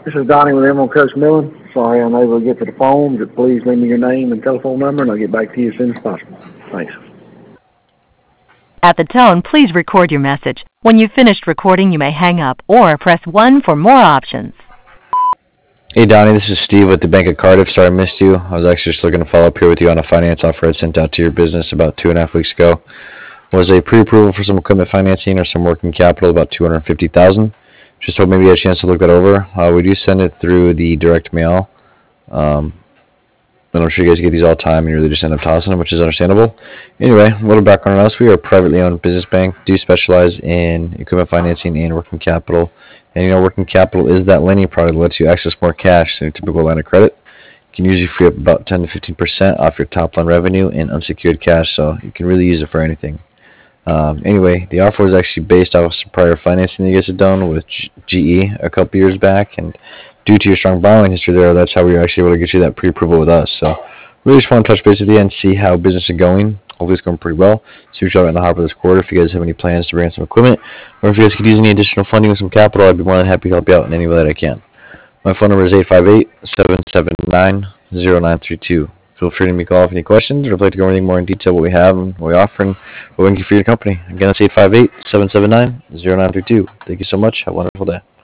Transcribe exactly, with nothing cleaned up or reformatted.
This is Donnie with Emerald Coast Milling. Sorry I'm unable to get to the phone, but please leave me your name and telephone number, and I'll get back to you as soon as possible. Thanks. At the tone, please record your message. When you've finished recording, you may hang up or press one for more options. Hey Donnie, this is Steve with the Bank of Cardiff. Sorry I missed you. I was actually just looking to follow up here with you on a finance offer I sent out to your business about two and a half weeks ago. It was a pre-approval for some equipment financing or some working capital, about two hundred fifty thousand dollars. Just hope maybe you had a chance to look that over. Uh, we do send it through the direct mail. Um, and I'm sure you guys get these all the time and you really just end up tossing them, which is understandable. Anyway, a little background on us. We are a privately owned business bank, do specialize in equipment financing and working capital. And you know, working capital is that lending product that lets you access more cash than your typical line of credit. You can usually free up about ten to fifteen percent off your top line revenue in unsecured cash, so you can really use it for anything. Um, anyway, the offer was actually based off of some prior financing that you guys had done with G E a couple years back, and due to your strong borrowing history there, that's how we were actually able to get you that pre-approval with us. So really just want to touch base with you and see how business is going. Hopefully it's going pretty well. See what you got in the hopper this quarter. If you guys have any plans to bring in some equipment, or if you guys could use any additional funding with some capital, I'd be more than happy to help you out in any way that I can. My phone number is eight five eight, seven seven nine, zero nine three two. Feel free to give me a call if you have any questions, or if you'd like to go anything more in detail what we have and what we offer and what we can do for your company. Again, that's eight five eight, seven seven nine, zero nine three two. Thank you so much. Have a wonderful day.